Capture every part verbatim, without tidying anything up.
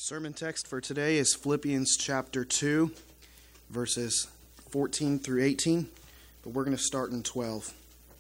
Sermon text for today is Philippians chapter two, verses fourteen through eighteen, but we're going to start in twelve.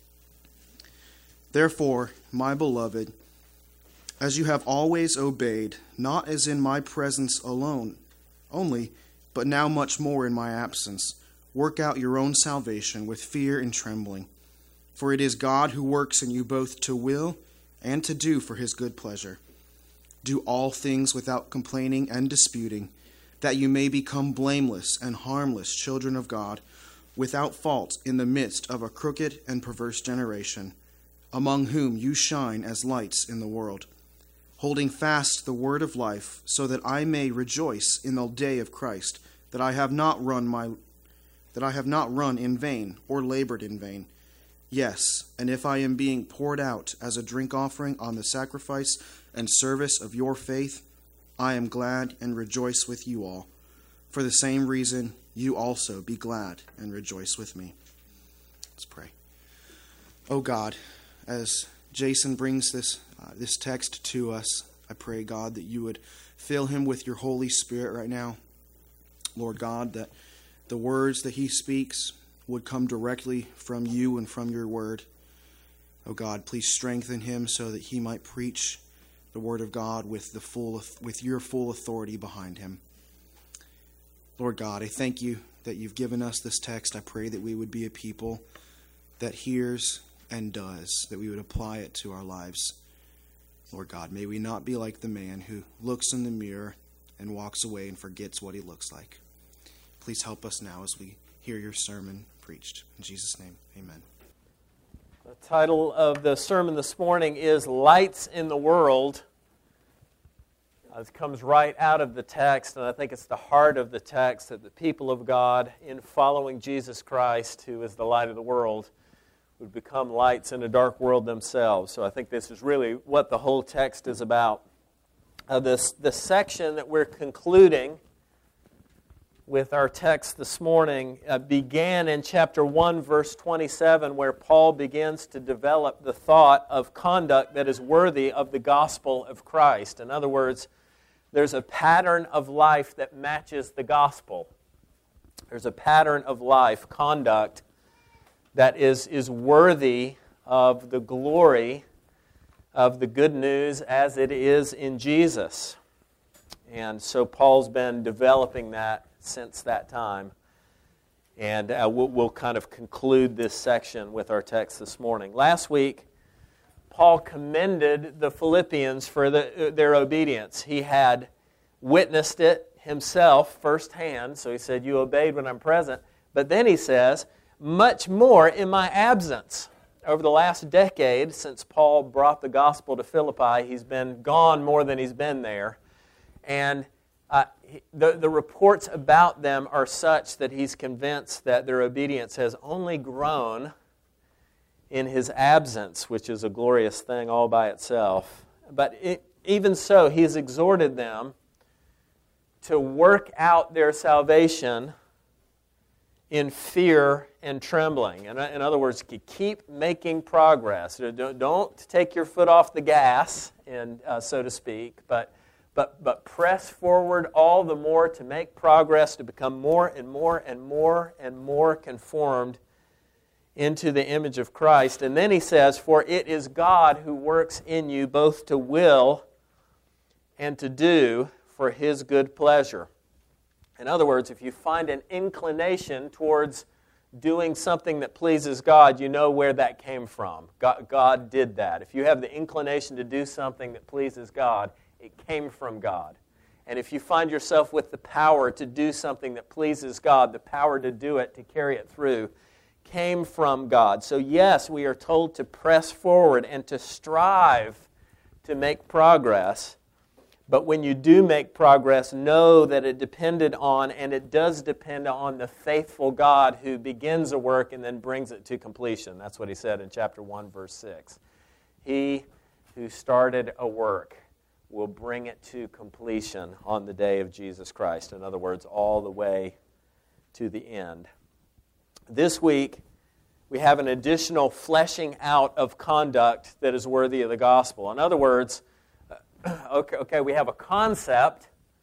Therefore, my beloved, as you have always obeyed, not as in my presence alone only, but now much more in my absence, work out your own salvation with fear and trembling. For it is God who works in you both to will and to do for his good pleasure. Do all things without complaining and disputing, that you may become blameless and harmless children of God, without fault in the midst of a crooked and perverse generation, among whom you shine as lights in the world, holding fast the word of life, so that I may rejoice in the day of Christ, that I have not run my that I have not run in vain or labored in vain. Yes, and if I am being poured out as a drink offering on the sacrifice and service of your faith, I am glad and rejoice with you all. For the same reason, you also be glad and rejoice with me. Let's pray. Oh God, as Jason brings this uh, this text to us, I pray, God, that you would fill him with your Holy Spirit right now. Lord God, that the words that he speaks would come directly from you and from your word. Oh God, please strengthen him so that he might preach the word of God with the full with your full authority behind him. Lord God, I thank you that you've given us this text. I pray that we would be a people that hears and does, that we would apply it to our lives. Lord God, may we not be like the man who looks in the mirror and walks away and forgets what he looks like. Please help us now as we hear your sermon preached. In Jesus' name, amen. The title of the sermon this morning is Lights in the World. It comes right out of the text, and I think it's the heart of the text, that the people of God, in following Jesus Christ, who is the light of the world, would become lights in a dark world themselves. So I think this is really what the whole text is about. Uh, this, this section that we're concluding with our text this morning uh, began in chapter one, verse twenty-seven, where Paul begins to develop the thought of conduct that is worthy of the gospel of Christ. In other words, there's a pattern of life that matches the gospel. There's a pattern of life, conduct, that is, is worthy of the glory of the good news as it is in Jesus. And so Paul's been developing that since that time. And uh, we'll, we'll kind of conclude this section with our text this morning. Last week, Paul commended the Philippians for the, their obedience. He had witnessed it himself firsthand, so he said, you obeyed when I'm present. But then he says, much more in my absence. Over the last decade, since Paul brought the gospel to Philippi, he's been gone more than he's been there. And uh, the, the reports about them are such that he's convinced that their obedience has only grown in his absence, which is a glorious thing all by itself. But it, even so, he's exhorted them to work out their salvation in fear and trembling. In, in other words, keep making progress. Don't, don't take your foot off the gas, and uh, so to speak, but But, but press forward all the more to make progress, to become more and more and more and more conformed into the image of Christ. And then he says, for it is God who works in you both to will and to do for his good pleasure. In other words, if you find an inclination towards doing something that pleases God, you know where that came from. God, God did that. If you have the inclination to do something that pleases God, it came from God. And if you find yourself with the power to do something that pleases God, the power to do it, to carry it through, came from God. So yes, we are told to press forward and to strive to make progress. But when you do make progress, know that it depended on, and it does depend on, the faithful God who begins a work and then brings it to completion. That's what he said in chapter one, verse six. He who started a work will bring it to completion on the day of Jesus Christ. In other words, all the way to the end. This week, we have an additional fleshing out of conduct that is worthy of the gospel. In other words, okay, okay, we have a concept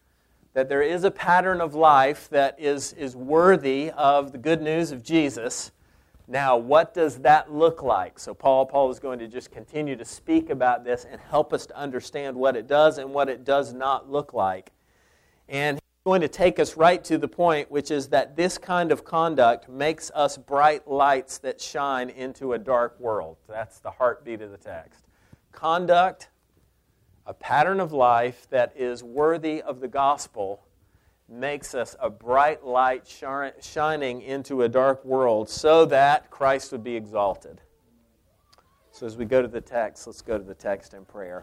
that there is a pattern of life that is, is worthy of the good news of Jesus. Now, what does that look like? So Paul, Paul is going to just continue to speak about this and help us to understand what it does and what it does not look like. And he's going to take us right to the point, which is that this kind of conduct makes us bright lights that shine into a dark world. That's the heartbeat of the text. Conduct, a pattern of life that is worthy of the gospel, makes us a bright light shining into a dark world so that Christ would be exalted. So as we go to the text, let's go to the text in prayer.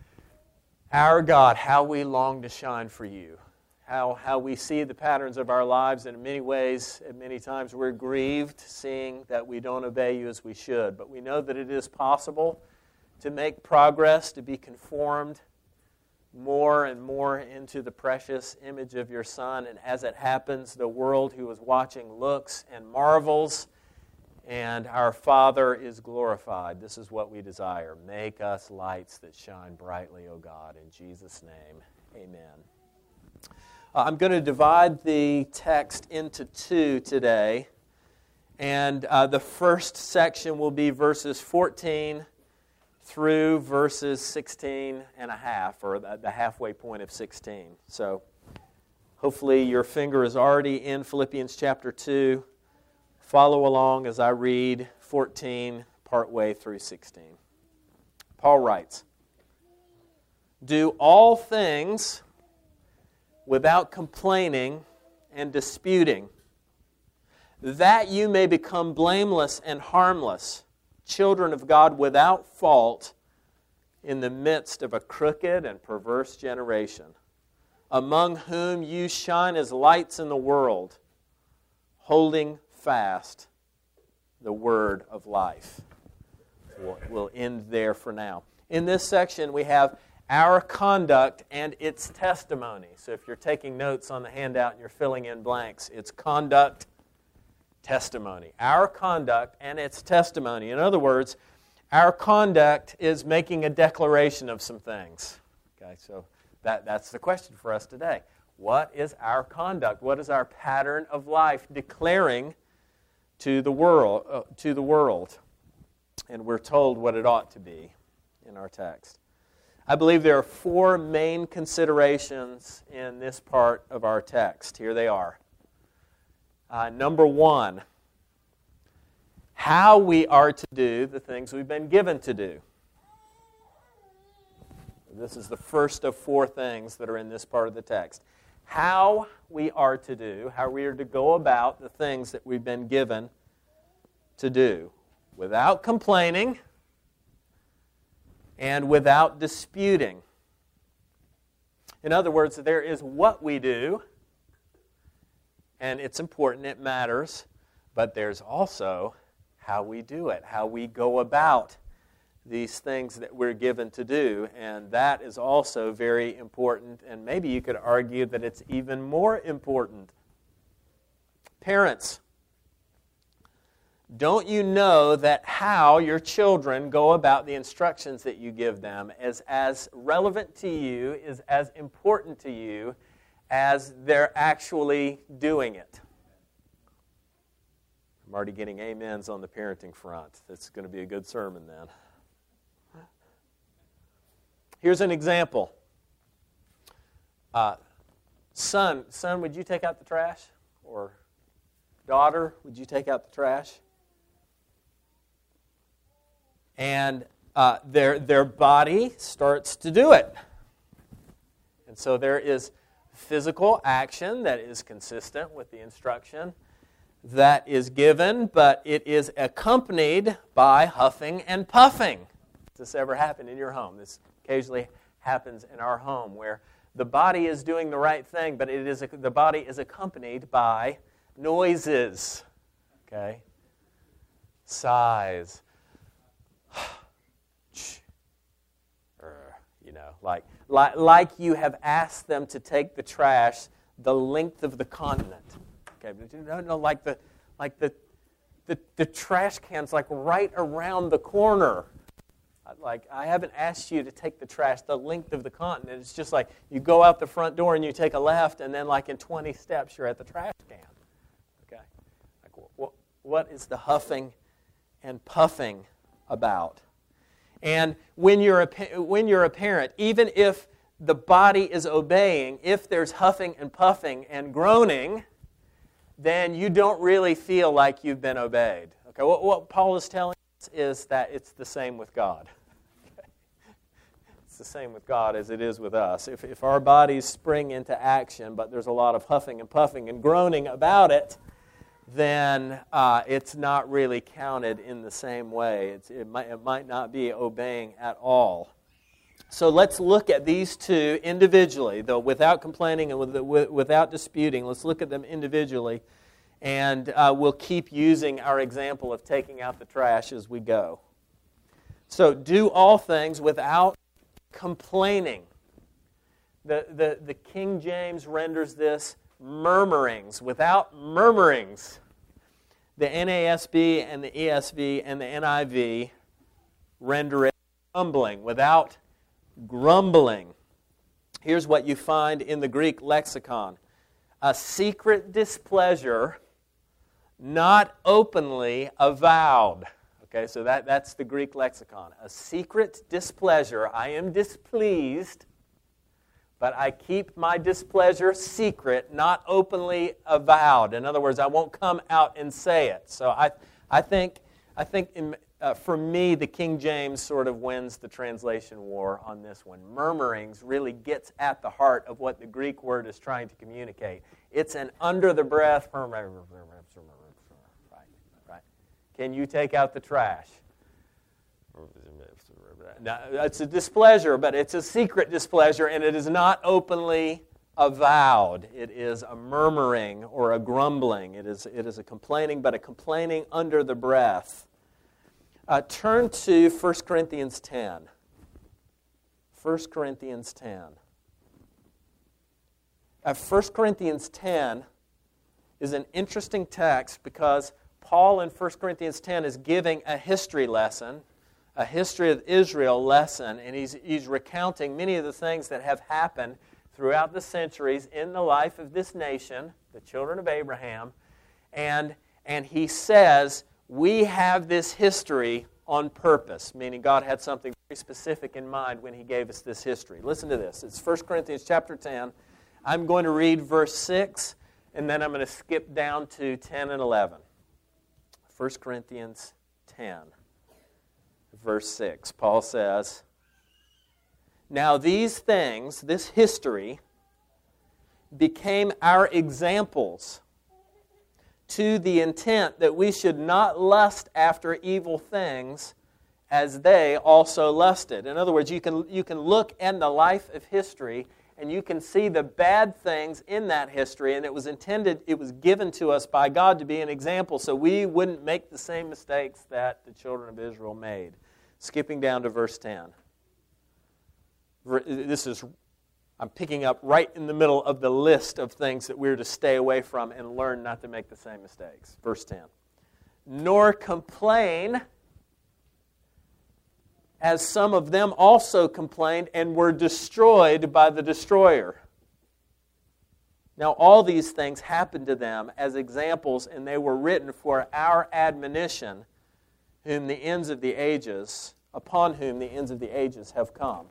Our God, how we long to shine for you. How, how we see the patterns of our lives, and in many ways, at many times, we're grieved seeing that we don't obey you as we should. But we know that it is possible to make progress, to be conformed more and more into the precious image of your Son. And as it happens, the world who is watching looks and marvels, and our Father is glorified. This is what we desire. Make us lights that shine brightly, O God. In Jesus' name, amen. Uh, I'm going to divide the text into two today. And uh, the first section will be verses fourteen through verses sixteen and a half, or the halfway point of sixteen. So hopefully your finger is already in Philippians chapter two. Follow along as I read fourteen partway through sixteen. Paul writes, "Do all things without complaining and disputing, that you may become blameless and harmless, children of God without fault in the midst of a crooked and perverse generation, among whom you shine as lights in the world, holding fast the word of life." We'll end there for now. In this section, we have our conduct and its testimony. So if you're taking notes on the handout and you're filling in blanks, it's conduct, testimony. Our conduct and its testimony. In other words, our conduct is making a declaration of some things. Okay, so that, that's the question for us today. What is our conduct? What is our pattern of life declaring to the world? Uh, to the world? And we're told what it ought to be in our text. I believe there are four main considerations in this part of our text. Here they are. Uh, number one, how we are to do the things we've been given to do. This is the first of four things that are in this part of the text. How we are to do, how we are to go about the things that we've been given to do, without complaining and without disputing. In other words, there is what we do, and it's important, it matters, but there's also how we do it, how we go about these things that we're given to do, and that is also very important, and maybe you could argue that it's even more important. Parents, don't you know that how your children go about the instructions that you give them is as relevant to you, is as important to you as they're actually doing it? I'm already getting amens on the parenting front. That's going to be a good sermon then. Here's an example. Uh, son, son, would you take out the trash? Or daughter, would you take out the trash? And uh, their, their body starts to do it. And so there is physical action that is consistent with the instruction that is given, but it is accompanied by huffing and puffing. Does this ever happen in your home? This occasionally happens in our home, where the body is doing the right thing, but it is the body is accompanied by noises. Okay? Sighs. You know, like, like like you have asked them to take the trash the length of the continent. Okay, but no, no, like the like the the, the trash can's like right around the corner. Like, I haven't asked you to take the trash the length of the continent. It's just like you go out the front door and you take a left, and then like in twenty steps, you're at the trash can. Okay? Like, what, what is the huffing and puffing about? And when you're a, when you're a parent, even if the body is obeying, if there's huffing and puffing and groaning, then you don't really feel like you've been obeyed. Okay, what, what Paul is telling us is that it's the same with God. Okay. It's the same with God as it is with us. If, if our bodies spring into action, but there's a lot of huffing and puffing and groaning about it, then uh, it's not really counted in the same way. It's, it, might, it might not be obeying at all. So let's look at these two individually, though without complaining and with, with, without disputing. Let's look at them individually, and uh, we'll keep using our example of taking out the trash as we go. So do all things without complaining. The, the, the King James renders this murmurings, without murmurings. The N A S B and the E S V and the N I V render it grumbling, without grumbling. Here's what you find in the Greek lexicon. A secret displeasure not openly avowed. Okay, so that, that's the Greek lexicon. A secret displeasure. I am displeased, but I keep my displeasure secret, not openly avowed. In other words, I won't come out and say it. So I, I think, I think in, uh, for me, the King James sort of wins the translation war on this one. Murmurings really gets at the heart of what the Greek word is trying to communicate. It's an under-the-breath, right, right. Can you take out the trash? Now, it's a displeasure, but it's a secret displeasure, and it is not openly avowed. It is a murmuring or a grumbling. It is, it is a complaining, but a complaining under the breath. Uh, turn to First Corinthians ten. First Corinthians ten. Uh, First Corinthians ten is an interesting text because Paul in First Corinthians ten is giving a history lesson, a history of Israel lesson, and he's, he's recounting many of the things that have happened throughout the centuries in the life of this nation, the children of Abraham, and, and he says, we have this history on purpose, meaning God had something very specific in mind when he gave us this history. Listen to this. It's First Corinthians chapter ten. I'm going to read verse six, and then I'm going to skip down to ten and eleven. First Corinthians ten, verse six. Paul says, now these things, this history, became our examples, to the intent that we should not lust after evil things as they also lusted. In other words, you can, you can look in the life of history and you can see the bad things in that history, and it was intended, it was given to us by God to be an example so we wouldn't make the same mistakes that the children of Israel made. Skipping down to verse ten. This is I'm picking up right in the middle of the list of things that we're to stay away from and learn not to make the same mistakes. Verse ten. Nor complain, as some of them also complained and were destroyed by the destroyer. Now all these things happened to them as examples, and they were written for our admonition, whom the ends of the ages, upon whom the ends of the ages have come.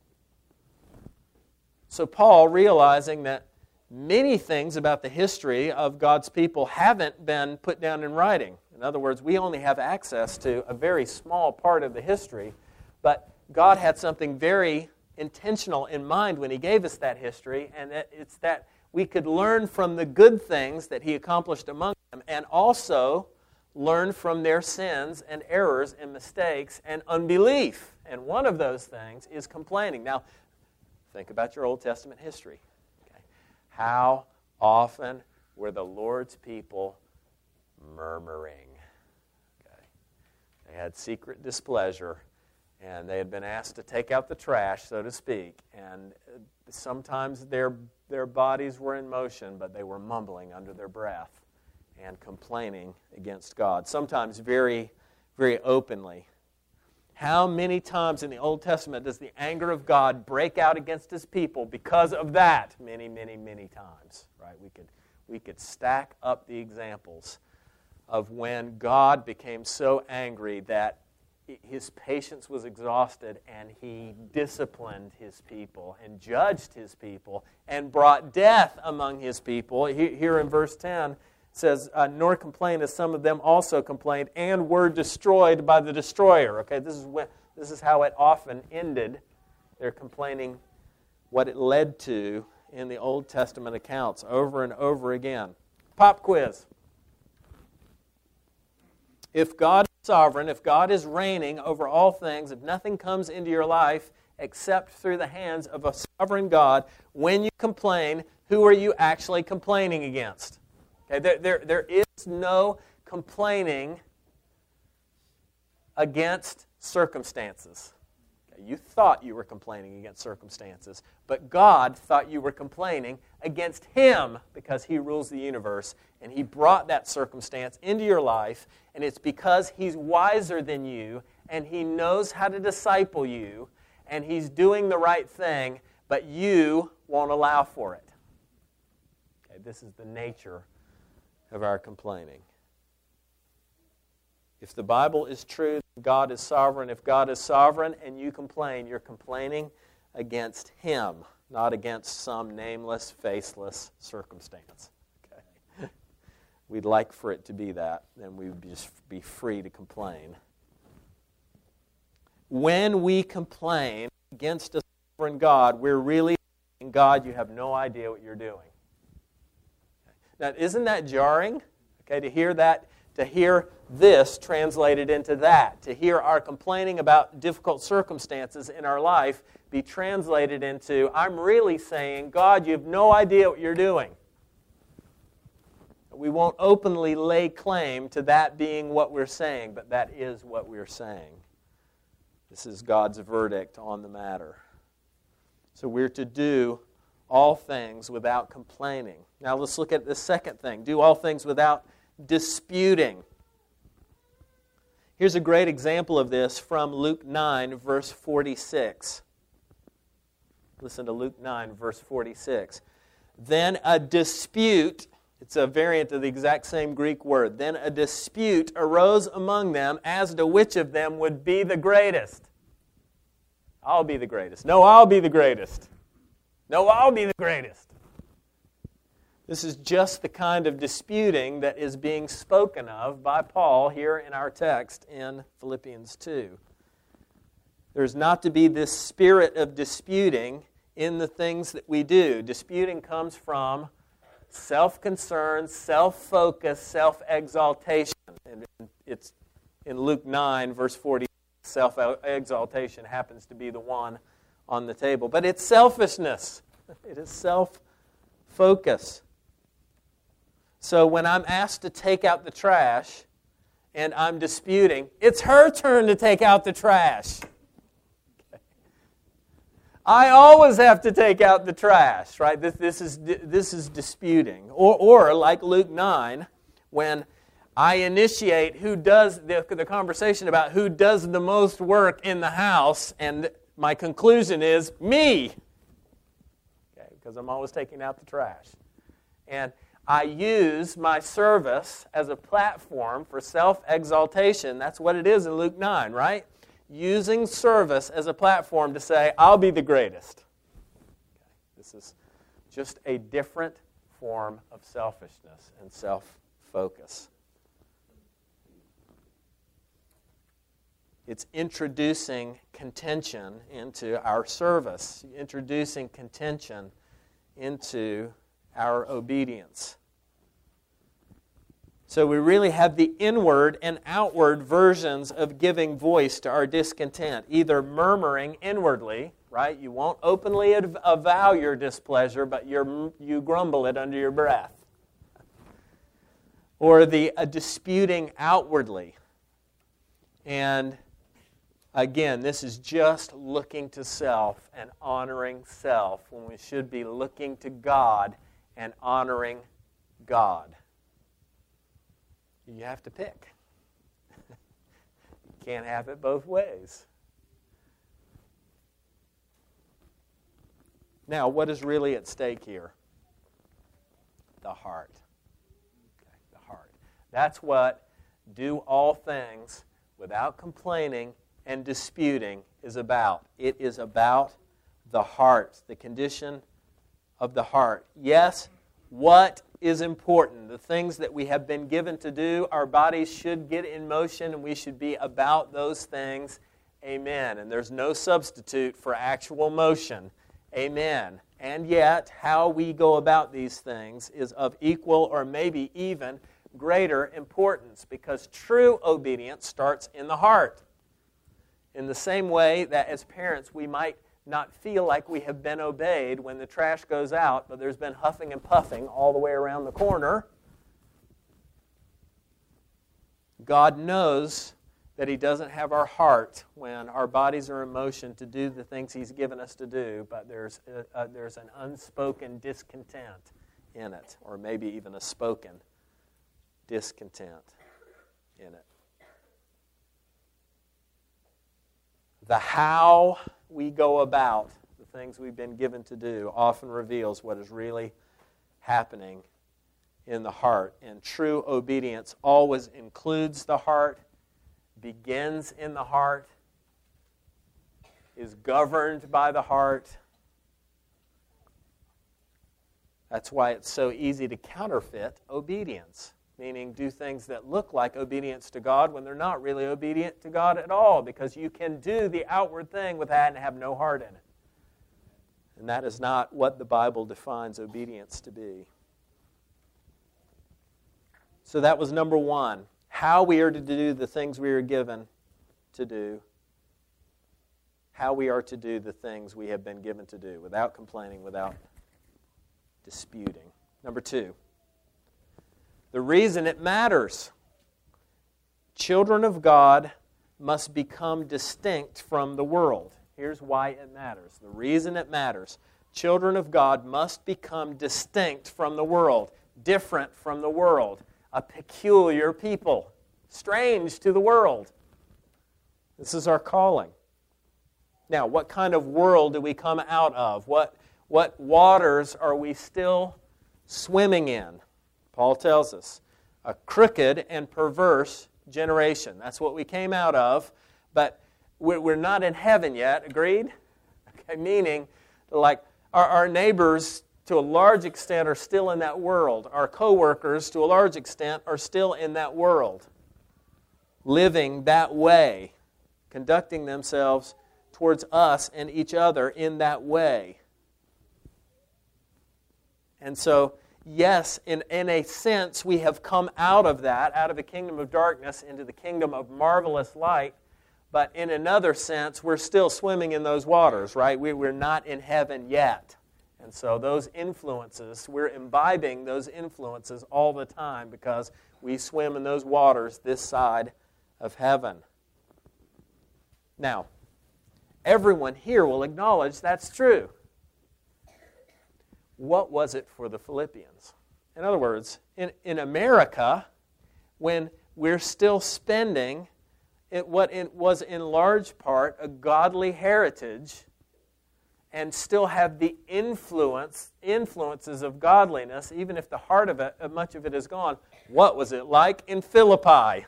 So Paul, realizing that many things about the history of God's people haven't been put down in writing. In other words, we only have access to a very small part of the history, but God had something very intentional in mind when He gave us that history, and it's that we could learn from the good things that He accomplished among them, and also learn from their sins and errors and mistakes and unbelief. And one of those things is complaining. Now, think about your Old Testament history. Okay. How often were the Lord's people murmuring? Okay. They had secret displeasure, and they had been asked to take out the trash, so to speak. And sometimes their, their bodies were in motion, but they were mumbling under their breath and complaining against God, sometimes very, very openly. How many times in the Old Testament does the anger of God break out against His people because of that? Many, many, many times. Right? We could, we could stack up the examples of when God became so angry that His patience was exhausted and He disciplined His people and judged His people and brought death among His people. Here in verse ten, says, uh, nor complain as some of them also complained and were destroyed by the destroyer. Okay, this is when, this is how it often ended. They're complaining what it led to in the Old Testament accounts over and over again. Pop quiz. If God is sovereign, if God is reigning over all things, if nothing comes into your life except through the hands of a sovereign God, when you complain, who are you actually complaining against? Okay, there, there, there is no complaining against circumstances. Okay, you thought you were complaining against circumstances, but God thought you were complaining against Him because He rules the universe, and He brought that circumstance into your life, and it's because He's wiser than you, and He knows how to disciple you, and He's doing the right thing, but you won't allow for it. Okay, this is the nature of our complaining. If the Bible is true, God is sovereign. If God is sovereign and you complain, you're complaining against Him, not against some nameless, faceless circumstance. Okay? We'd like for it to be that, then we would just be free to complain. When we complain against a sovereign God, we're really saying, God, you have no idea what you're doing. Now, isn't that jarring? Okay, to hear that, to hear this translated into that, to hear our complaining about difficult circumstances in our life be translated into, I'm really saying, God, you have no idea what you're doing. We won't openly lay claim to that being what we're saying, but that is what we're saying. This is God's verdict on the matter. So we're to do all things without complaining. Now let's look at the second thing. Do all things without disputing. Here's a great example of this from Luke nine, verse forty-six. Listen to Luke nine, verse forty-six. Then a dispute, it's a variant of the exact same Greek word, then a dispute arose among them as to which of them would be the greatest. I'll be the greatest. No, I'll be the greatest. No, I'll be the greatest. This is just the kind of disputing that is being spoken of by Paul here in our text in Philippians two. There's not to be this spirit of disputing in the things that we do. Disputing comes from self-concern, self-focus, self-exaltation. And it's in Luke nine, verse forty, self-exaltation happens to be the one on the table. But it's selfishness. It is self-focus. So when I'm asked to take out the trash and I'm disputing, it's her turn to take out the trash. Okay. I always have to take out the trash, right? This, this, is, this is disputing. Or, or like Luke nine, when I initiate who does the, the conversation about who does the most work in the house, and my conclusion is me. Okay, because I'm always taking out the trash. And I use my service as a platform for self-exaltation. That's what it is in Luke nine, right? Using service as a platform to say, I'll be the greatest. Okay, this is just a different form of selfishness and self-focus. It's introducing contention into our service, introducing contention into our obedience. So we really have the inward and outward versions of giving voice to our discontent, either murmuring inwardly, right? You won't openly avow your displeasure, but you're, you grumble it under your breath. Or the uh, disputing outwardly. And again, this is just looking to self and honoring self when we should be looking to God and honoring God. You have to pick. You can't have it both ways. Now, what is really at stake here? The heart. Okay, the heart. That's what do all things without complaining and disputing is about. It is about the heart, the condition of the heart. Yes, what is important? The things that we have been given to do, our bodies should get in motion, and we should be about those things. Amen. And there's no substitute for actual motion. Amen. And yet, how we go about these things is of equal or maybe even greater importance, because true obedience starts in the heart. In the same way that as parents we might not feel like we have been obeyed when the trash goes out, but there's been huffing and puffing all the way around the corner, God knows that He doesn't have our heart when our bodies are in motion to do the things He's given us to do, but there's a, a, there's an unspoken discontent in it, or maybe even a spoken discontent in it. The how we go about the things we've been given to do often reveals what is really happening in the heart. And true obedience always includes the heart, begins in the heart, is governed by the heart. That's why it's so easy to counterfeit obedience, meaning do things that look like obedience to God when they're not really obedient to God at all, because you can do the outward thing with that and have no heart in it. And that is not what the Bible defines obedience to be. So that was number one, how we are to do the things we are given to do, how we are to do the things we have been given to do, without complaining, without disputing. Number two, the reason it matters. Children of God must become distinct from the world. Here's why it matters. The reason it matters. Children of God must become distinct from the world, different from the world, a peculiar people, strange to the world. This is our calling. Now, what kind of world do we come out of? What, what waters are we still swimming in? Paul tells us, a crooked and perverse generation. That's what we came out of, but we're not in heaven yet, agreed? Okay, meaning, like, our, our neighbors, to a large extent, are still in that world. Our co-workers, to a large extent, are still in that world, living that way, conducting themselves towards us and each other in that way. And so, yes, in, in a sense, we have come out of that, out of the kingdom of darkness into the kingdom of marvelous light. But in another sense, we're still swimming in those waters, right? We, we're not in heaven yet. And so those influences, we're imbibing those influences all the time because we swim in those waters this side of heaven. Now, everyone here will acknowledge that's true. What was it for the Philippians? In other words, in, in America, when we're still spending it, what it was in large part a godly heritage and still have the influence, influences of godliness, even if the heart of it, much of it is gone, what was it like in Philippi?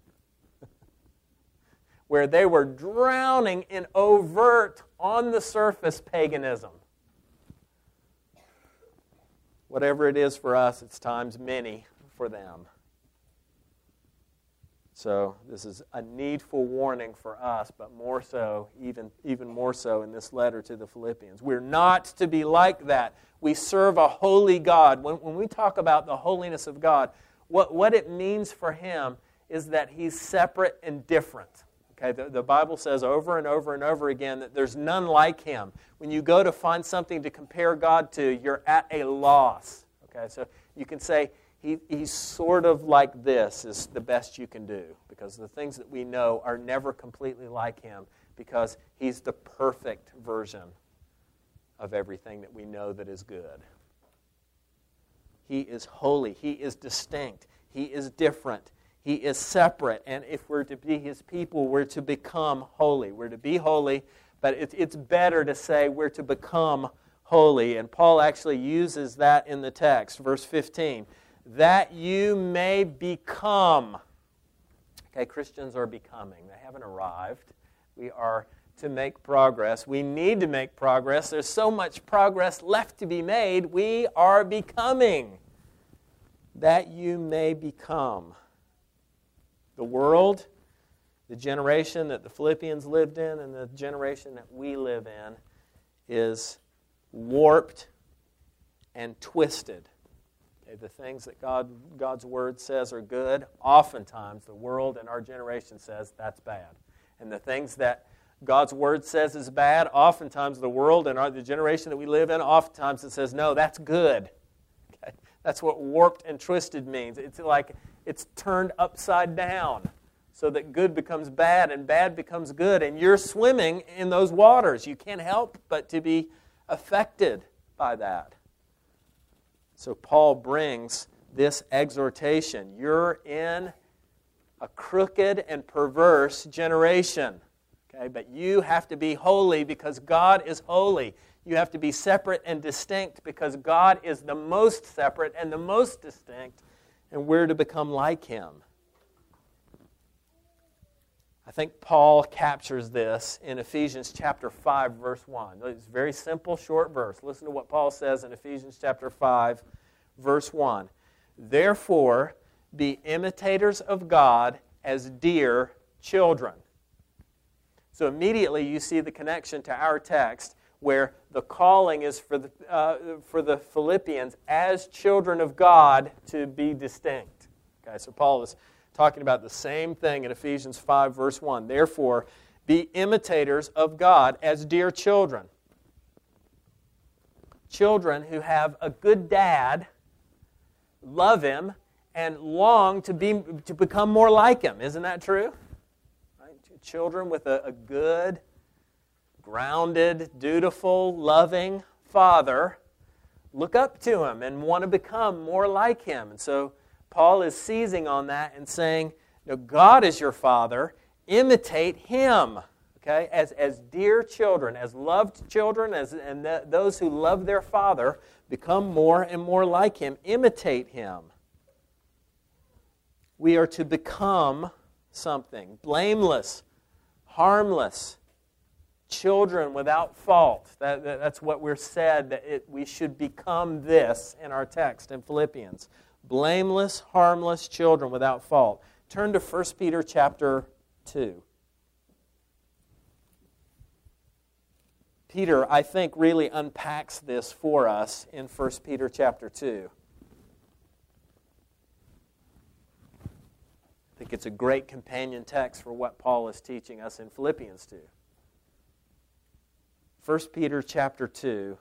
Where they were drowning in overt, on-the-surface paganism. Whatever it is for us, it's times many for them. So this is a needful warning for us, but more so, even, even more so in this letter to the Philippians. We're not to be like that. We serve a holy God. When, when we talk about the holiness of God, what, what it means for Him is that He's separate and different. Okay, the, the Bible says over and over and over again that there's none like Him. When you go to find something to compare God to, you're at a loss. Okay, so you can say, He, he's sort of like this is the best you can do, because the things that we know are never completely like Him, because He's the perfect version of everything that we know that is good. He is holy. He is distinct. He is different. He is separate. And if we're to be His people, we're to become holy. We're to be holy, but it, it's better to say we're to become holy. And Paul actually uses that in the text, verse fifteen. That you may become. Okay, Christians are becoming. They haven't arrived. We are to make progress. We need to make progress. There's so much progress left to be made. We are becoming. That you may become. The world, the generation that the Philippians lived in, and the generation that we live in is warped and twisted. Okay, the things that God, God's Word says are good, oftentimes the world and our generation says that's bad. And the things that God's Word says is bad, oftentimes the world and our, the generation that we live in, oftentimes it says, no, that's good. Okay? That's what warped and twisted means. It's like it's turned upside down so that good becomes bad and bad becomes good. And you're swimming in those waters. You can't help but to be affected by that. So Paul brings this exhortation. You're in a crooked and perverse generation. Okay, but you have to be holy because God is holy. You have to be separate and distinct because God is the most separate and the most distinct, and we're to become like Him. I think Paul captures this in Ephesians chapter five, verse one. It's a very simple, short verse. Listen to what Paul says in Ephesians chapter five, verse one. Therefore, be imitators of God as dear children. So immediately you see the connection to our text where the calling is for the, uh, for the Philippians as children of God to be distinct. Okay, so Paul is talking about the same thing in Ephesians five, verse one. Therefore, be imitators of God as dear children. Children who have a good dad, love Him, and long to be to become more like Him. Isn't that true? Children with a, a good, grounded, dutiful, loving father look up to Him and want to become more like Him. And so Paul is seizing on that and saying, no, God is your Father. Imitate Him, okay, as, as dear children, as loved children, as, and the, those who love their Father become more and more like Him. Imitate Him. We are to become something blameless, harmless, children without fault. That, that, that's what we're said, that it, we should become this in our text in Philippians. Blameless, harmless children without fault. Turn to First Peter chapter two. Peter, I think, really unpacks this for us in First Peter chapter two. I think it's a great companion text for what Paul is teaching us in Philippians two. First Peter chapter two.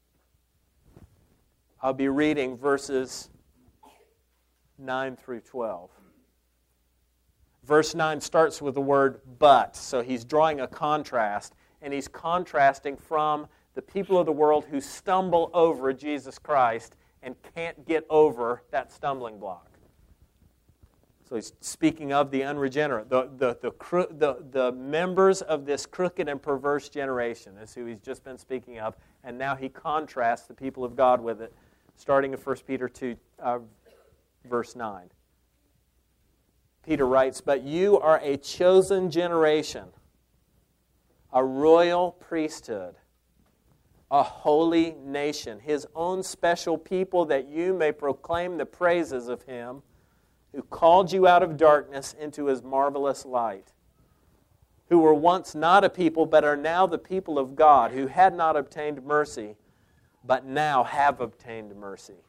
I'll be reading verses nine through twelve. Verse nine starts with the word but. So he's drawing a contrast, and he's contrasting from the people of the world who stumble over Jesus Christ and can't get over that stumbling block. So he's speaking of the unregenerate, the, the, the, the, the members of this crooked and perverse generation. That's who he's just been speaking of. And now he contrasts the people of God with it, starting in First Peter two, uh, verse nine. Peter writes, but you are a chosen generation, a royal priesthood, a holy nation, His own special people, that you may proclaim the praises of Him who called you out of darkness into His marvelous light, who were once not a people, but are now the people of God, who had not obtained mercy, but now have obtained mercy.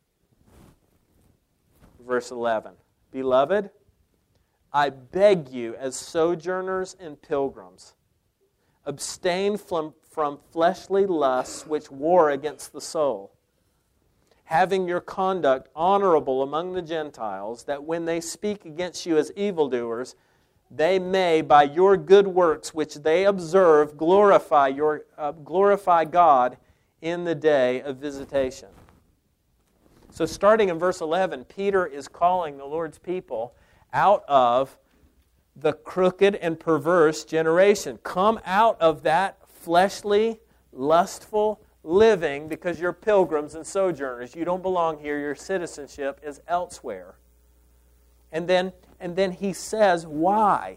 Verse eleven, beloved, I beg you as sojourners and pilgrims, abstain from, from fleshly lusts which war against the soul, having your conduct honorable among the Gentiles, that when they speak against you as evildoers, they may, by your good works which they observe, glorify your uh, glorify God in the day of visitation. So starting in verse eleven, Peter is calling the Lord's people out of the crooked and perverse generation. Come out of that fleshly, lustful, living because you're pilgrims and sojourners. You don't belong here. Your citizenship is elsewhere. And then, and then he says why.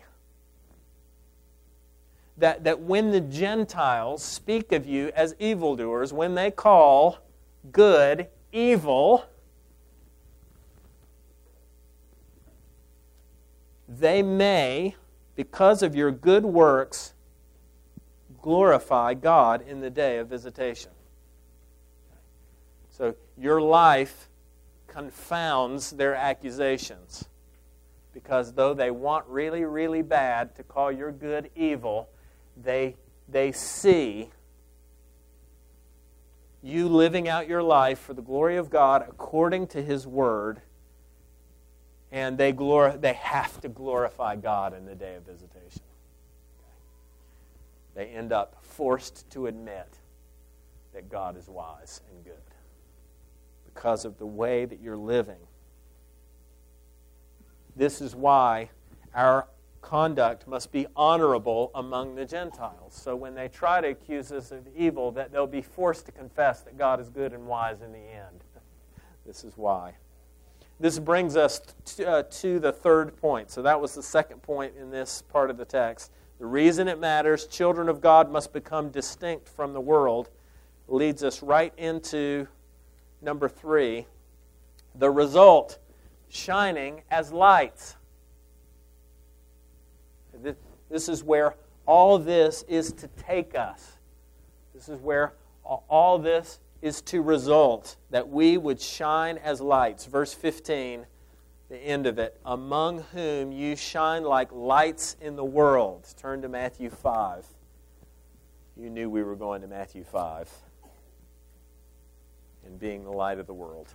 That, that when the Gentiles speak of you as evildoers, when they call good evil, they may, because of your good works, glorify God in the day of visitation. So your life confounds their accusations. Because though they want really, really bad to call your good evil, they, they see you living out your life for the glory of God according to His Word, and they glor- they have to glorify God in the day of visitation. They end up forced to admit that God is wise and good because of the way that you're living. This is why our conduct must be honorable among the Gentiles. So when they try to accuse us of evil, that they'll be forced to confess that God is good and wise in the end. This is why. This brings us to, uh, to the third point. So that was the second point in this part of the text. The reason it matters, children of God must become distinct from the world, leads us right into number three. The result, shining as lights. This is where all this is to take us. This is where all this is to result, that we would shine as lights. Verse fifteen, the end of it. Among whom you shine like lights in the world. Turn to Matthew five. You knew we were going to Matthew five. And being the light of the world.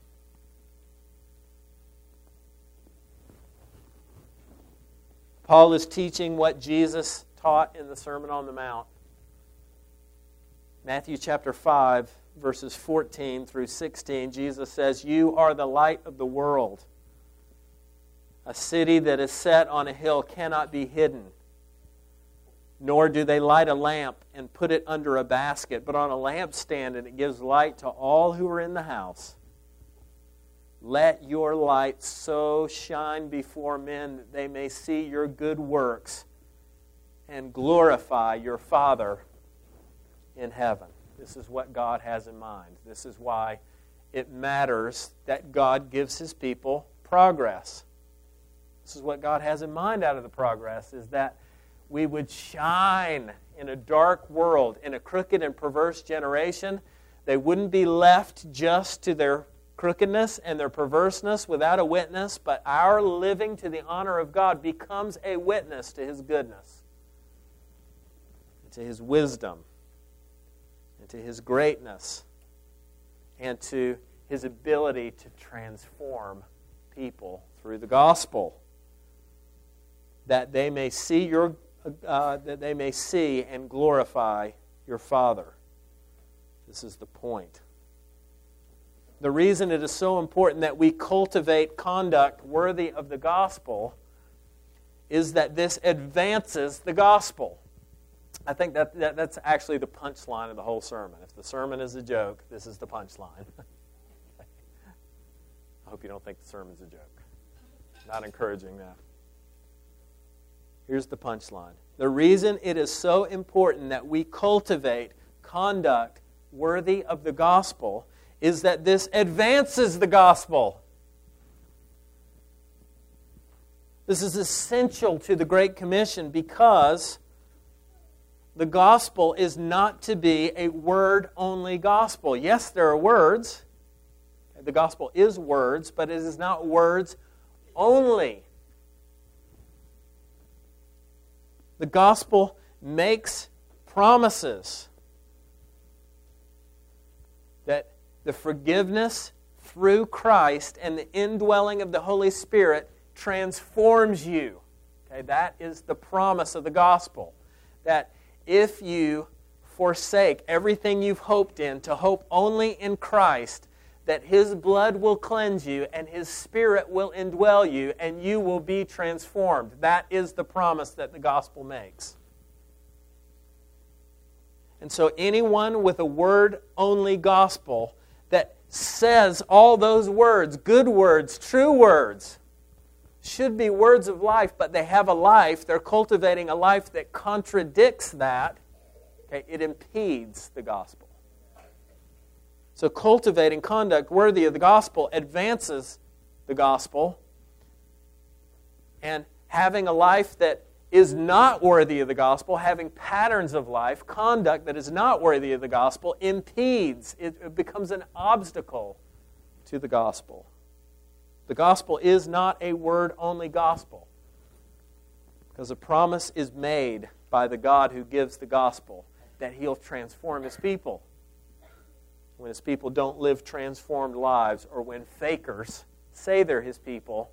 Paul is teaching what Jesus taught in the Sermon on the Mount. Matthew chapter five, verses fourteen through sixteen, Jesus says, "You are the light of the world. A city that is set on a hill cannot be hidden. Nor do they light a lamp and put it under a basket, but on a lampstand, and it gives light to all who are in the house. Let your light so shine before men that they may see your good works and glorify your Father in heaven." This is what God has in mind. This is why it matters that God gives His people progress. This is what God has in mind out of the progress, is that we would shine in a dark world, in a crooked and perverse generation. They wouldn't be left just to their crookedness and their perverseness without a witness, but our living to the honor of God becomes a witness to His goodness, to His wisdom, and to His greatness, and to His ability to transform people through the gospel, that they may see your, uh, that they may see and glorify your Father. This is the point. The reason it is so important that we cultivate conduct worthy of the gospel is that this advances the gospel. I think that, that that's actually the punchline of the whole sermon. If the sermon is a joke, this is the punchline. I hope you don't think the sermon's a joke. Not encouraging that. Here's the punchline. The reason it is so important that we cultivate conduct worthy of the gospel is that this advances the gospel. This is essential to the Great Commission because the gospel is not to be a word-only gospel. Yes, there are words. The gospel is words, but it is not words only. The gospel makes promises that the forgiveness through Christ and the indwelling of the Holy Spirit transforms you. Okay, that is the promise of the gospel. That if you forsake everything you've hoped in to hope only in Christ, that His blood will cleanse you and His Spirit will indwell you and you will be transformed. That is the promise that the gospel makes. And so anyone with a word-only gospel that says all those words, good words, true words, should be words of life, but they have a life, they're cultivating a life that contradicts that, okay, it impedes the gospel. So cultivating conduct worthy of the gospel advances the gospel, and having a life that is not worthy of the gospel, having patterns of life, conduct that is not worthy of the gospel, impedes, it, it becomes an obstacle to the gospel. The gospel is not a word-only gospel, because a promise is made by the God who gives the gospel that He'll transform His people. When His people don't live transformed lives, or when fakers say they're His people,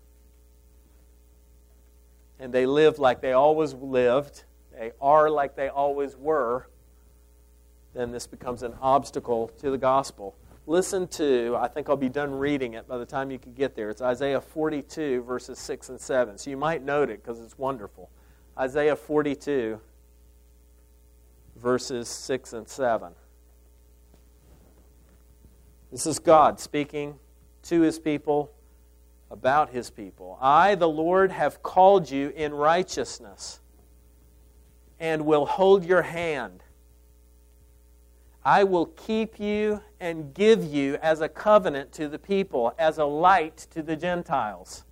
and they live like they always lived, they are like they always were, then this becomes an obstacle to the gospel. Listen to, I think I'll be done reading it by the time you can get there. It's Isaiah forty-two, verses six and seven. So you might note it because it's wonderful. Isaiah forty-two, verses six and seven. This is God speaking to His people, about His people. I, the Lord, have called you in righteousness, and will hold your hand. I will keep you and give you as a covenant to the people, as a light to the Gentiles,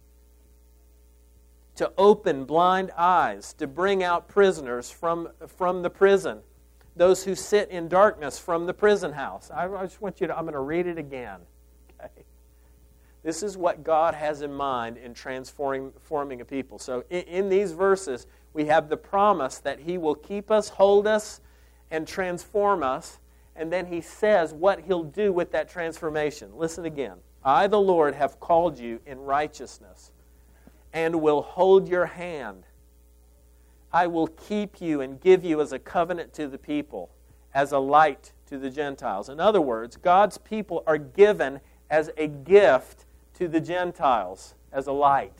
to open blind eyes, to bring out prisoners from, from the prison, those who sit in darkness from the prison house. I, I just want you to, I'm going to read it again. Okay? This is what God has in mind in transforming forming a people. So in, in these verses, we have the promise that He will keep us, hold us, and transform us. And then He says what He'll do with that transformation. Listen again. I, the Lord, have called you in righteousness, and will hold your hand. I will keep you and give you as a covenant to the people, as a light to the Gentiles. In other words, God's people are given as a gift to the Gentiles, as a light.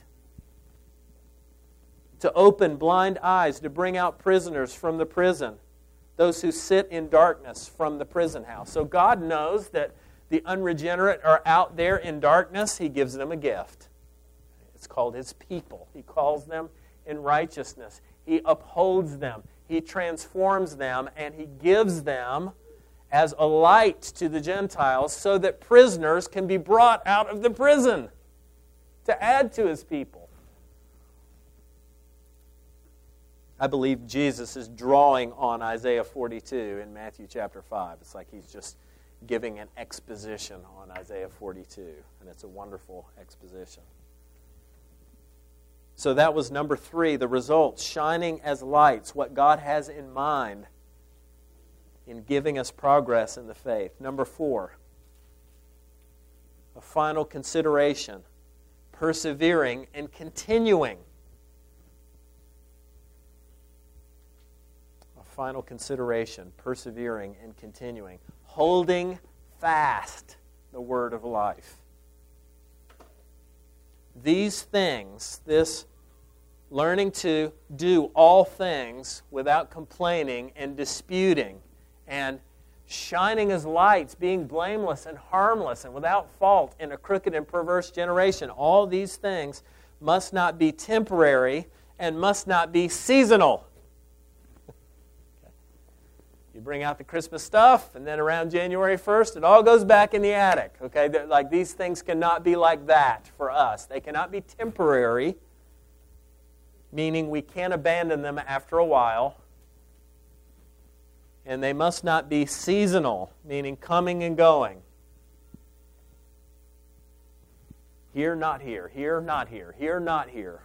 To open blind eyes, to bring out prisoners from the prison, those who sit in darkness from the prison house. So God knows that the unregenerate are out there in darkness. He gives them a gift. It's called His people. He calls them in righteousness. He upholds them. He transforms them, and He gives them as a light to the Gentiles so that prisoners can be brought out of the prison to add to His people. I believe Jesus is drawing on Isaiah forty-two in Matthew chapter five. It's like He's just giving an exposition on Isaiah forty-two, and it's a wonderful exposition. So that was number three, the results, shining as lights, what God has in mind in giving us progress in the faith. Number four, a final consideration, persevering and continuing. A final consideration, persevering and continuing. Holding fast the word of life. These things, this learning to do all things without complaining and disputing, and shining as lights, being blameless and harmless and without fault in a crooked and perverse generation. All these things must not be temporary and must not be seasonal. You bring out the Christmas stuff, and then around January first, it all goes back in the attic. Okay, They're like these things cannot be like that for us. They cannot be temporary, meaning we can't abandon them after a while. And they must not be seasonal, meaning coming and going. Here, not here. Here, not here. Here, not here.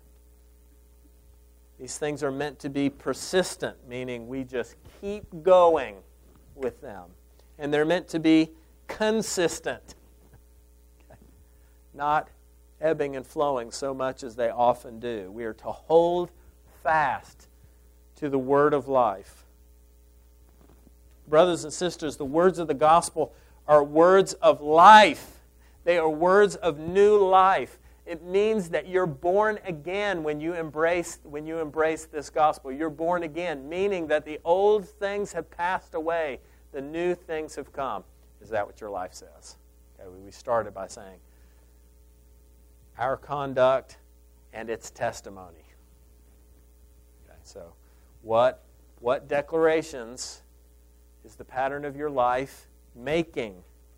These things are meant to be persistent, meaning we just keep going with them. And they're meant to be consistent, okay. Not ebbing and flowing so much as they often do. We are to hold fast to the word of life. Brothers and sisters, the words of the gospel are words of life. They are words of new life. It means that you're born again when you embrace when you embrace this gospel. You're born again, meaning that the old things have passed away, the new things have come. Is that what your life says? Okay, we started by saying our conduct and its testimony. Okay, so what what declarations is the pattern of your life making?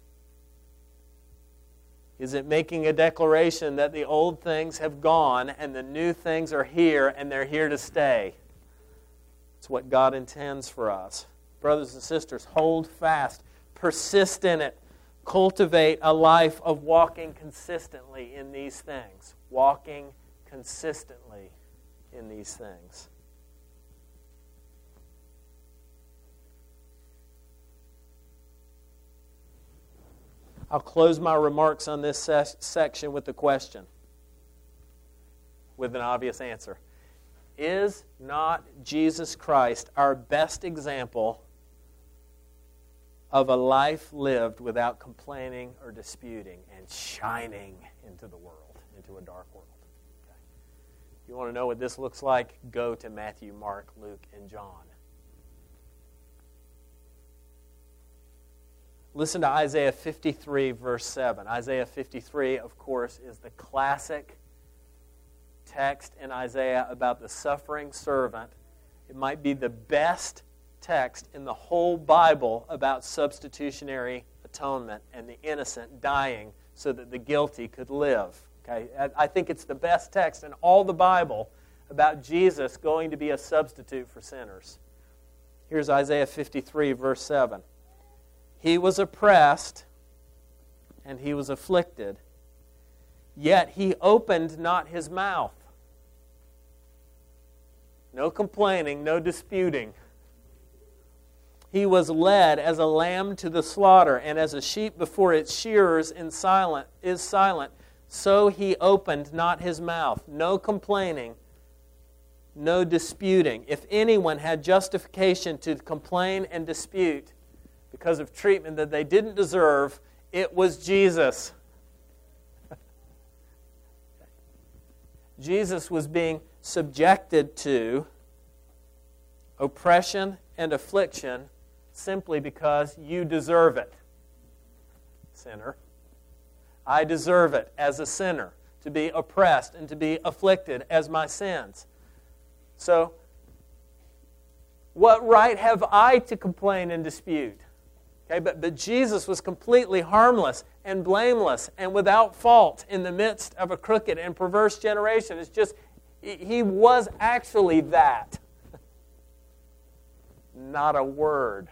Is it making a declaration that the old things have gone and the new things are here and they're here to stay? It's what God intends for us. Brothers and sisters, hold fast. Persist in it. Cultivate a life of walking consistently in these things. Walking consistently in these things. I'll close my remarks on this ses- section with a question, with an obvious answer. Is not Jesus Christ our best example of a life lived without complaining or disputing and shining into the world, into a dark world? Okay. You want to know what this looks like? Go to Matthew, Mark, Luke, and John. Listen to Isaiah fifty-three, verse seven. Isaiah fifty-three, of course, is the classic text in Isaiah about the suffering servant. It might be the best text in the whole Bible about substitutionary atonement and the innocent dying so that the guilty could live. Okay, I think it's the best text in all the Bible about Jesus going to be a substitute for sinners. Here's Isaiah fifty-three, verse seven. He was oppressed and he was afflicted, yet he opened not his mouth. No complaining, no disputing. He was led as a lamb to the slaughter, and as a sheep before its shearers in silent, is silent, so he opened not his mouth. No complaining, no disputing. If anyone had justification to complain and dispute because of treatment that they didn't deserve, it was Jesus. Jesus was being subjected to oppression and affliction simply because you deserve it, sinner. I deserve it as a sinner, to be oppressed and to be afflicted as my sins. So, what right have I to complain and dispute? Okay, but, but Jesus was completely harmless and blameless and without fault in the midst of a crooked and perverse generation. It's just, he was actually that. Not a word.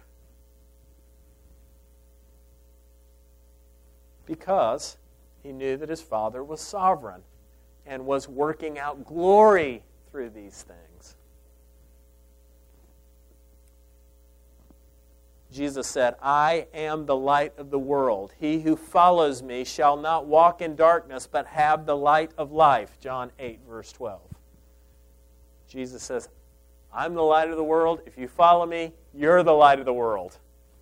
Because he knew that his Father was sovereign and was working out glory through these things. Jesus said, I am the light of the world. He who follows me shall not walk in darkness, but have the light of life. John eight, verse twelve. Jesus says, I'm the light of the world. If you follow me, you're the light of the world.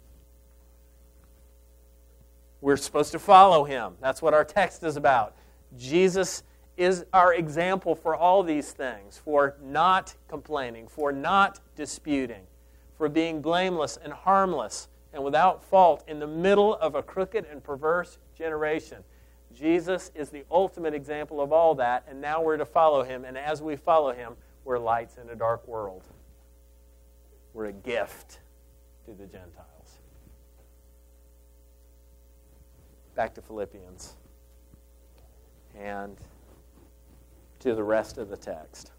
We're supposed to follow him. That's what our text is about. Jesus is our example for all these things, for not complaining, for not disputing, for being blameless and harmless and without fault in the middle of a crooked and perverse generation. Jesus is the ultimate example of all that, and now we're to follow him, and as we follow him, we're lights in a dark world. We're a gift to the Gentiles. Back to Philippians and to the rest of the text.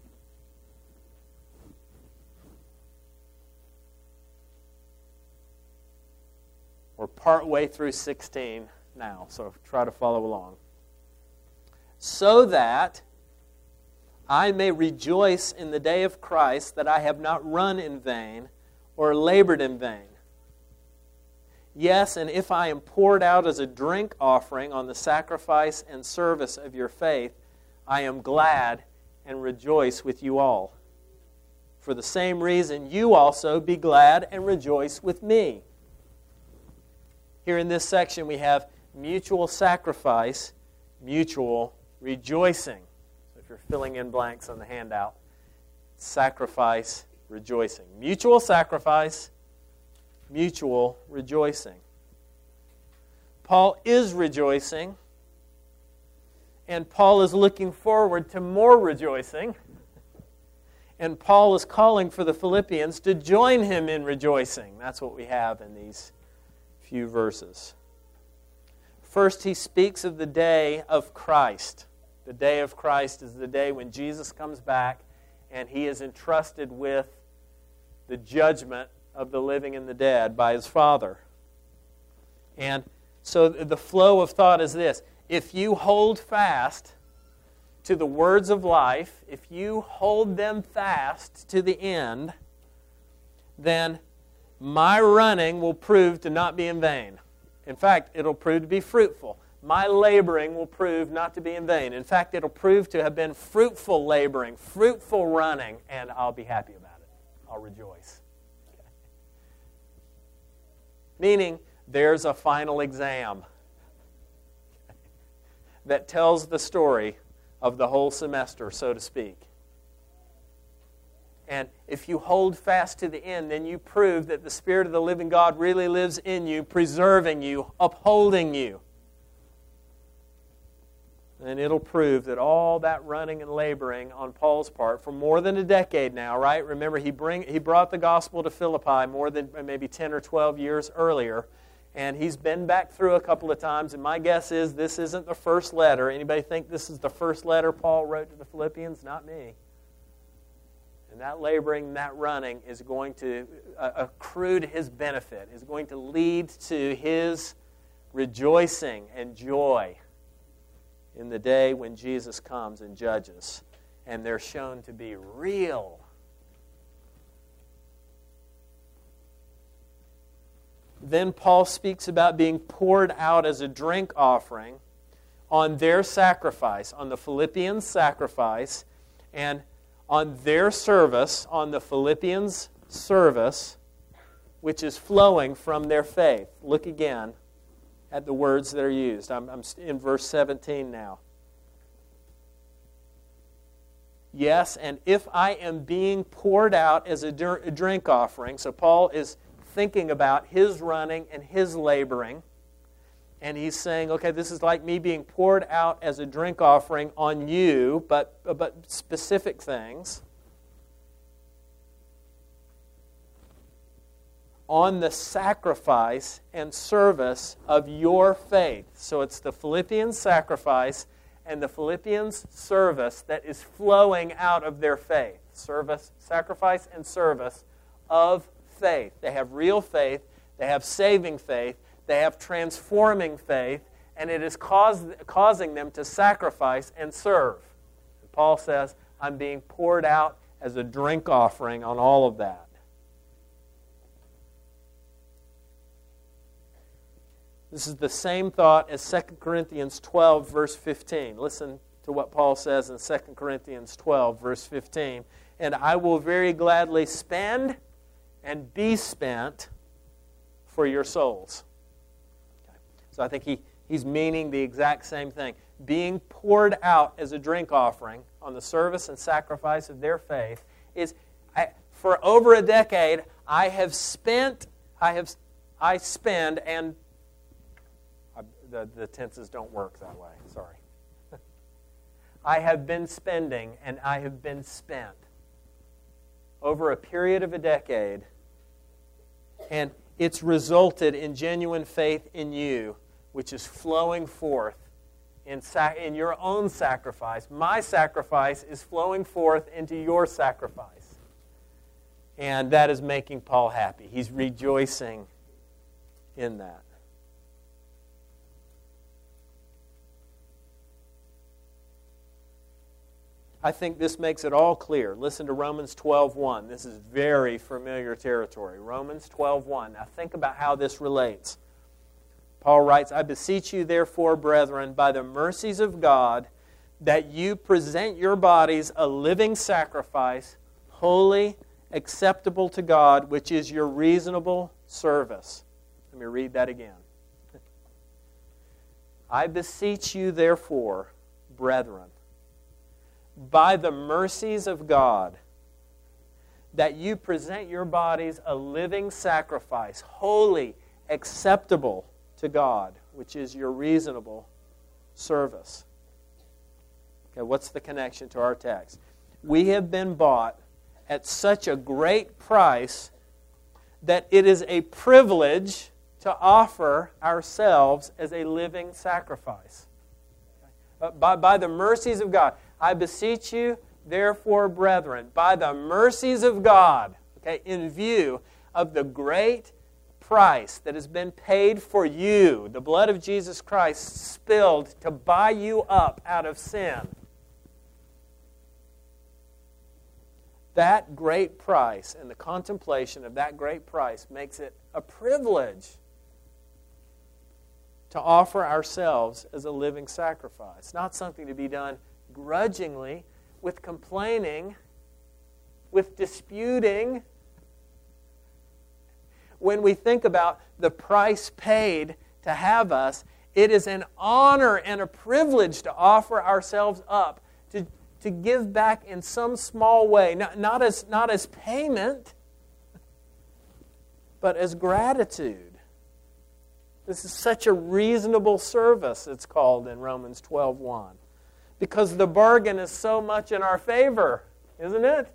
We're partway through sixteen now, so try to follow along. So that I may rejoice in the day of Christ, that I have not run in vain or labored in vain. Yes, and if I am poured out as a drink offering on the sacrifice and service of your faith, I am glad and rejoice with you all. For the same reason, you also be glad and rejoice with me. Here in this section, we have mutual sacrifice, mutual rejoicing. So if you're filling in blanks on the handout, sacrifice, rejoicing. Mutual sacrifice, mutual rejoicing. Paul is rejoicing, and Paul is looking forward to more rejoicing. And Paul is calling for the Philippians to join him in rejoicing. That's what we have in these few verses. First, he speaks of the day of Christ. The day of Christ is the day when Jesus comes back and he is entrusted with the judgment of the living and the dead by his Father. And so the flow of thought is this. If you hold fast to the words of life, if you hold them fast to the end, then my running will prove to not be in vain. In fact, it'll prove to be fruitful. My laboring will prove not to be in vain. In fact, it'll prove to have been fruitful laboring, fruitful running, and I'll be happy about it. I'll rejoice. Okay. Meaning, there's a final exam that tells the story of the whole semester, so to speak. And if you hold fast to the end, then you prove that the Spirit of the living God really lives in you, preserving you, upholding you. And it'll prove that all that running and laboring on Paul's part for more than a decade now, right? Remember, he bring he brought the gospel to Philippi more than maybe ten or twelve years earlier. And he's been back through a couple of times, and my guess is this isn't the first letter. Anybody think this is the first letter Paul wrote to the Philippians? Not me. And that laboring, that running is going to uh, accrue to his benefit, is going to lead to his rejoicing and joy in the day when Jesus comes and judges. And they're shown to be real. Then Paul speaks about being poured out as a drink offering on their sacrifice, on the Philippians' sacrifice, and on their service, on the Philippians' service, which is flowing from their faith. Look again at the words that are used. I'm, I'm in verse seventeen now. Yes, and if I am being poured out as a drink offering, so Paul is thinking about his running and his laboring. And he's saying, okay, this is like me being poured out as a drink offering on you, but, but specific things. On the sacrifice and service of your faith. So it's the Philippians' sacrifice and the Philippians' service that is flowing out of their faith. Service, sacrifice and service of faith. They have real faith, they have saving faith, they have transforming faith, and it is cause, causing them to sacrifice and serve. And Paul says, I'm being poured out as a drink offering on all of that. This is the same thought as Second Corinthians twelve, verse fifteen. Listen to what Paul says in Second Corinthians twelve, verse fifteen. And I will very gladly spend and be spent for your souls. Okay. So I think he, he's meaning the exact same thing. Being poured out as a drink offering on the service and sacrifice of their faith is, I, for over a decade, I have spent, I have, I spend, and I, the, the tenses don't work that way, sorry. I have been spending and I have been spent over a period of a decade, and it's resulted in genuine faith in you, which is flowing forth in, sac- in your own sacrifice. My sacrifice is flowing forth into your sacrifice. And that is making Paul happy. He's rejoicing in that. I think this makes it all clear. Listen to Romans twelve one. This is very familiar territory. Romans twelve one. Now think about how this relates. Paul writes, I beseech you therefore, brethren, by the mercies of God, that you present your bodies a living sacrifice, holy, acceptable to God, which is your reasonable service. Let me read that again. I beseech you therefore, brethren, by the mercies of God, that you present your bodies a living sacrifice, holy, acceptable to God, which is your reasonable service. Okay, what's the connection to our text? We have been bought at such a great price that it is a privilege to offer ourselves as a living sacrifice. Okay? By, by the mercies of God, I beseech you, therefore, brethren, by the mercies of God, okay, in view of the great price that has been paid for you, the blood of Jesus Christ spilled to buy you up out of sin. That great price and the contemplation of that great price makes it a privilege to offer ourselves as a living sacrifice. Not something to be done grudgingly, with complaining, with disputing. When we think about the price paid to have us, it is an honor and a privilege to offer ourselves up, to, to give back in some small way, not, not, as, not as payment, but as gratitude. This is such a reasonable service, it's called in Romans twelve one. Because the bargain is so much in our favor, isn't it?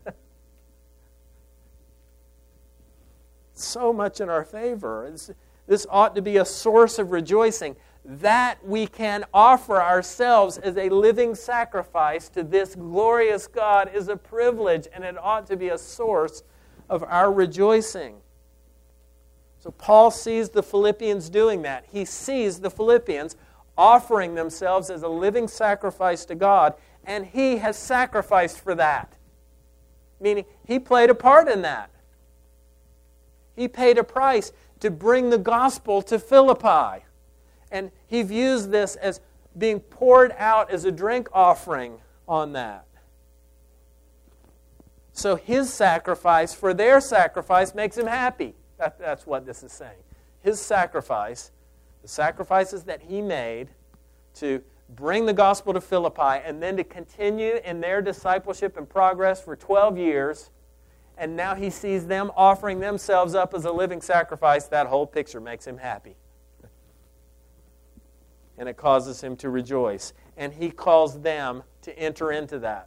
So much in our favor. It's, this ought to be a source of rejoicing that we can offer ourselves as a living sacrifice to this glorious God is a privilege, and it ought to be a source of our rejoicing. So Paul sees the Philippians doing that. He sees the Philippians offering themselves as a living sacrifice to God, and he has sacrificed for that. Meaning, he played a part in that. He paid a price to bring the gospel to Philippi. And he views this as being poured out as a drink offering on that. So his sacrifice for their sacrifice makes him happy. That, that's what this is saying. His sacrifice, the sacrifices that he made to bring the gospel to Philippi and then to continue in their discipleship and progress for twelve years, and now he sees them offering themselves up as a living sacrifice, that whole picture makes him happy. And it causes him to rejoice. And he calls them to enter into that.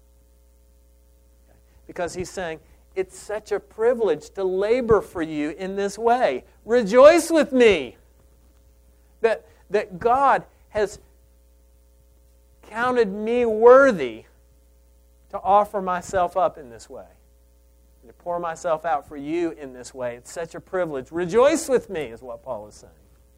Because he's saying, it's such a privilege to labor for you in this way. Rejoice with me that, that God has counted me worthy to offer myself up in this way, to pour myself out for you in this way. It's such a privilege. Rejoice with me is what Paul is saying.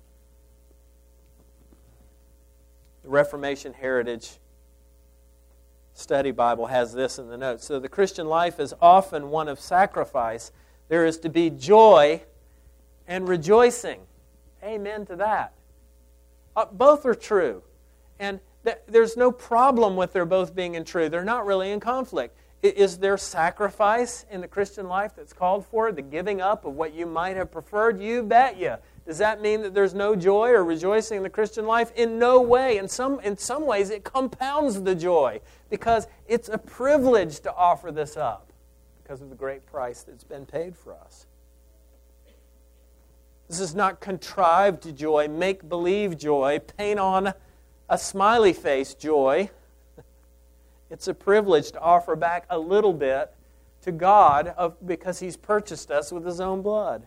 The Reformation Heritage Study Bible has this in the notes. So the Christian life is often one of sacrifice. There is to be joy and rejoicing. Amen to that. Uh, both are true. And th- there's no problem with their both being in true. They're not really in conflict. I- is there sacrifice in the Christian life that's called for? The giving up of what you might have preferred? You bet you. Does that mean that there's no joy or rejoicing in the Christian life? In no way. In some, in some ways, it compounds the joy because it's a privilege to offer this up because of the great price that's been paid for us. This is not contrived joy, make-believe joy, paint on a smiley face joy. It's a privilege to offer back a little bit to God of, because He's purchased us with His own blood.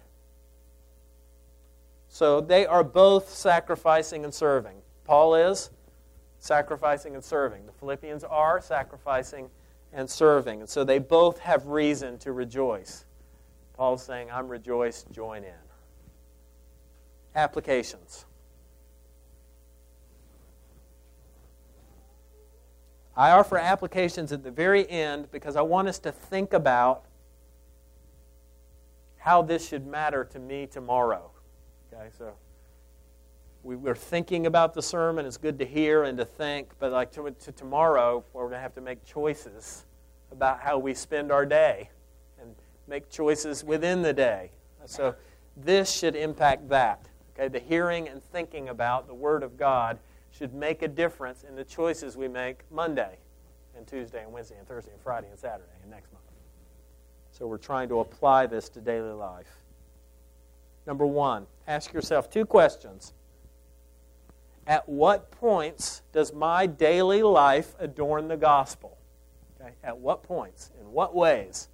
So they are both sacrificing and serving. Paul is sacrificing and serving. The Philippians are sacrificing and serving. And so they both have reason to rejoice. Paul's saying, I'm rejoiced, join in. Applications. I offer applications at the very end because I want us to think about how this should matter to me tomorrow. Okay, so we, we're thinking about the sermon. It's good to hear and to think, but like to, to tomorrow, we're going to have to make choices about how we spend our day and make choices within the day. So this should impact that. Okay, the hearing and thinking about the Word of God should make a difference in the choices we make Monday and Tuesday and Wednesday and Thursday and Friday and Saturday and next month. So we're trying to apply this to daily life. Number one, ask yourself two questions. At what points does my daily life adorn the gospel? Okay? At what points? In what ways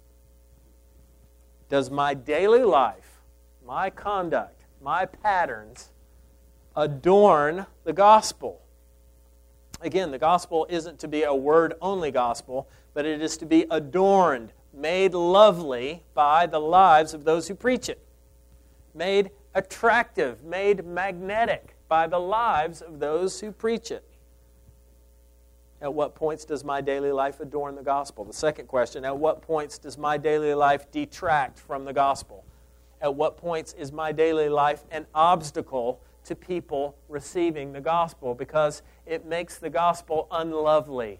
does my daily life, my conduct, my patterns adorn the gospel? Again, the gospel isn't to be a word-only gospel, but it is to be adorned, made lovely by the lives of those who preach it, made attractive, made magnetic by the lives of those who preach it. At what points does my daily life adorn the gospel? The second question, at what points does my daily life detract from the gospel? At what points is my daily life an obstacle to people receiving the gospel because it makes the gospel unlovely?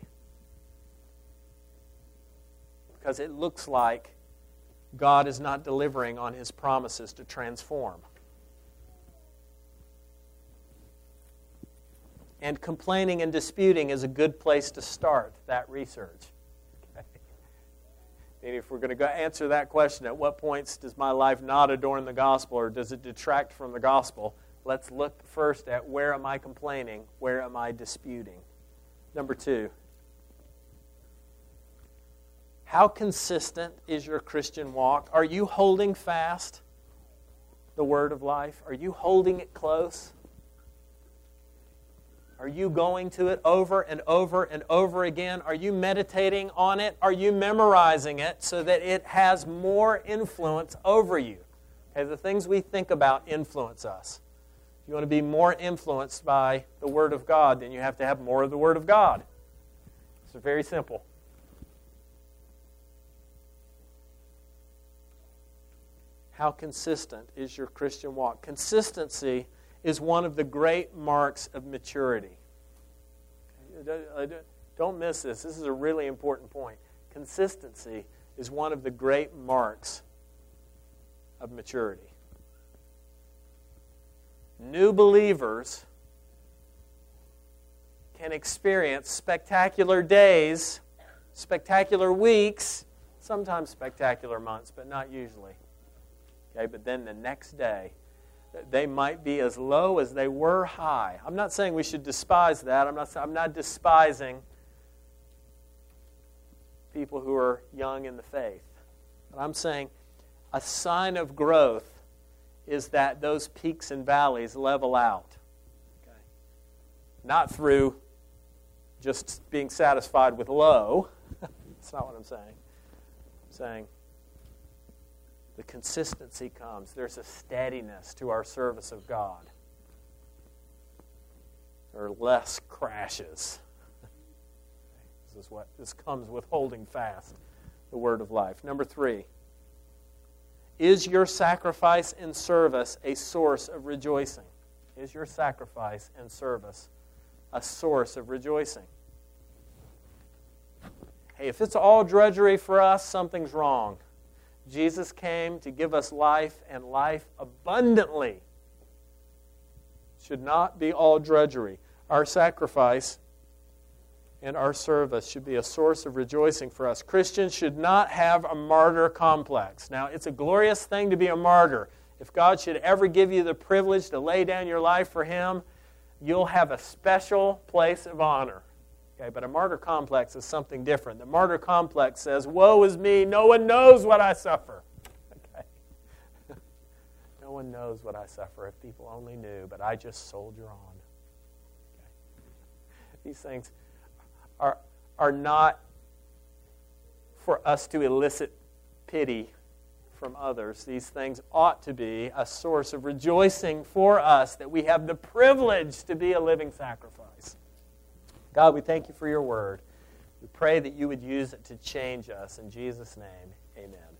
Because it looks like God is not delivering on His promises to transform. And complaining and disputing is a good place to start that research. Okay? And if we're going to go answer that question, at what points does my life not adorn the gospel or does it detract from the gospel? Let's look first at where am I complaining, where am I disputing. Number two, how consistent is your Christian walk? Are you holding fast the word of life? Are you holding it close? Are you going to it over and over and over again? Are you meditating on it? Are you memorizing it so that it has more influence over you? Okay, the things we think about influence us. If you want to be more influenced by the Word of God, then you have to have more of the Word of God. It's very simple. How consistent is your Christian walk? Consistency is one of the great marks of maturity. Don't miss this. This is a really important point. Consistency is one of the great marks of maturity. New believers can experience spectacular days, spectacular weeks, sometimes spectacular months, but not usually. Okay, but then the next day, they might be as low as they were high. I'm not saying we should despise that. I'm not, I'm not despising people who are young in the faith. But I'm saying a sign of growth is that those peaks and valleys level out. Okay? Not through just being satisfied with low. That's not what I'm saying. I'm saying the consistency comes. There's a steadiness to our service of God. There are less crashes. This is what this comes with holding fast the word of life. Number three, is your sacrifice and service a source of rejoicing? Is your sacrifice and service a source of rejoicing? Hey, if it's all drudgery for us, something's wrong. Jesus came to give us life and life abundantly. It should not be all drudgery. Our sacrifice and our service should be a source of rejoicing for us. Christians should not have a martyr complex. Now, it's a glorious thing to be a martyr. If God should ever give you the privilege to lay down your life for Him, you'll have a special place of honor. Okay, but a martyr complex is something different. The martyr complex says, woe is me, no one knows what I suffer. Okay. No one knows what I suffer. If people only knew, but I just soldier on. Okay. These things are, are not for us to elicit pity from others. These things ought to be a source of rejoicing for us that we have the privilege to be a living sacrifice. God, we thank you for your word. We pray that you would use it to change us. In Jesus' name, amen.